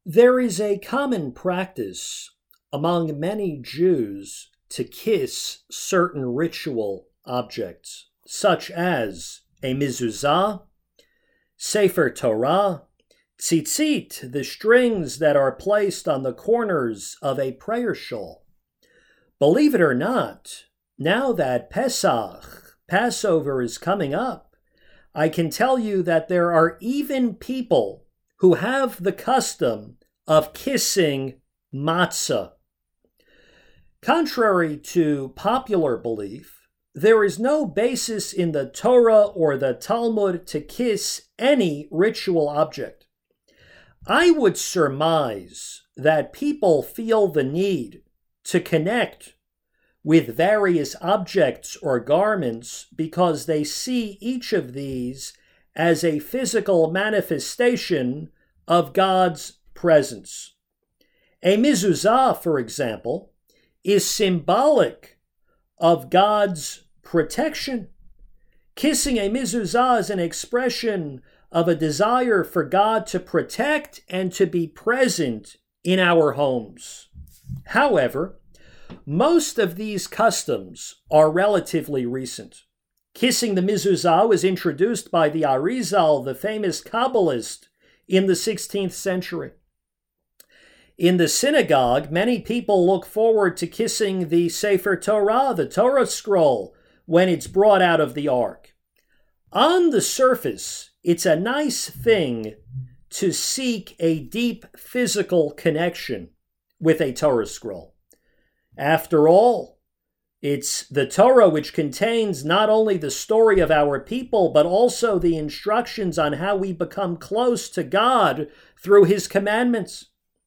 There is a common practice among many Jews to kiss certain ritual objects, such as a mezuzah, Sefer Torah, tzitzit, the strings that are placed on the corners of a prayer shawl. Believe it or not, now that Passover is coming up, I can tell you that there are even people who have the custom of kissing matzah. Contrary to popular belief, there is no basis in the Torah or the Talmud to kiss any ritual object. I would surmise that people feel the need to connect with various objects or garments because they see each of these as a physical manifestation of God's presence. A mezuzah, for example, is symbolic of God's protection. Kissing a mezuzah is an expression of a desire for God to protect and to be present in our homes. However, most of these customs are relatively recent. Kissing the mezuzah was introduced by the Arizal, the famous Kabbalist, in the 16th century. In the synagogue, many people look forward to kissing the Sefer Torah, the Torah scroll, when it's brought out of the ark. On the surface, it's a nice thing to seek a deep physical connection with a Torah scroll. After all, it's the Torah which contains not only the story of our people, but also the instructions on how we become close to God through His commandments.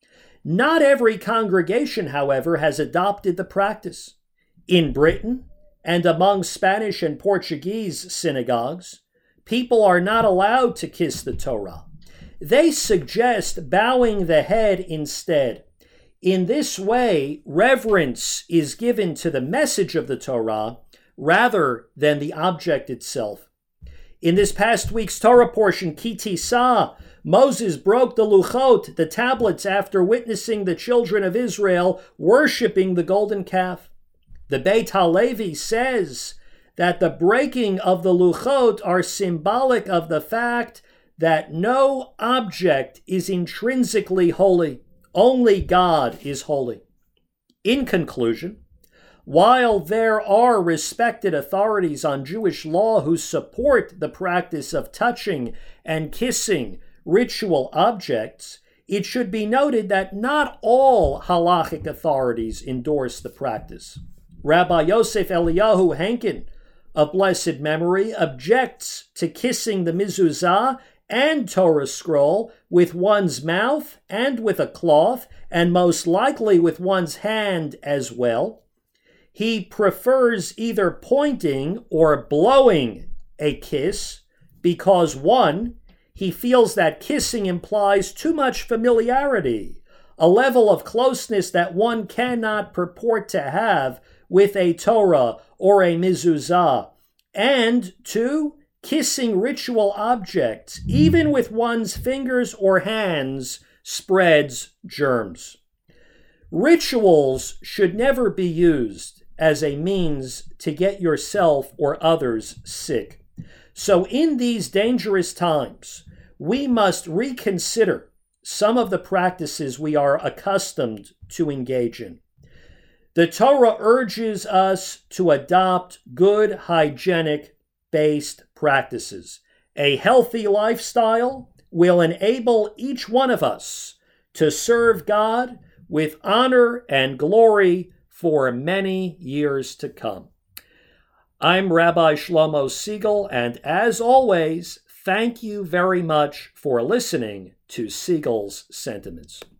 Not every congregation, however, has adopted the practice. In Britain and among Spanish and Portuguese synagogues, people are not allowed to kiss the Torah. They suggest bowing the head instead. In this way, reverence is given to the message of the Torah rather than the object itself. In this past week's Torah portion, Ki Tisah, Moses broke the luchot, the tablets, after witnessing the children of Israel worshiping the golden calf. The Beit HaLevi says that the breaking of the luchot are symbolic of the fact that no object is intrinsically holy. Only God is holy. In conclusion, while there are respected authorities on Jewish law who support the practice of touching and kissing ritual objects, it should be noted that not all halachic authorities endorse the practice. Rabbi Yosef Eliyahu Henkin, of blessed memory, objects to kissing the mezuzah and Torah scroll with one's mouth and with a cloth, and most likely with one's hand as well. He prefers either pointing or blowing a kiss because, one, he feels that kissing implies too much familiarity, a level of closeness that one cannot purport to have with a Torah or a mezuzah, and two, kissing ritual objects, even with one's fingers or hands, spreads germs. Rituals should never be used as a means to get yourself or others sick. So in these dangerous times, we must reconsider some of the practices we are accustomed to engage in. The Torah urges us to adopt good hygienic-based practices. A healthy lifestyle will enable each one of us to serve God with honor and glory for many years to come. I'm Rabbi Shlomo Siegel, and as always, thank you very much for listening to Siegel's Sentiments.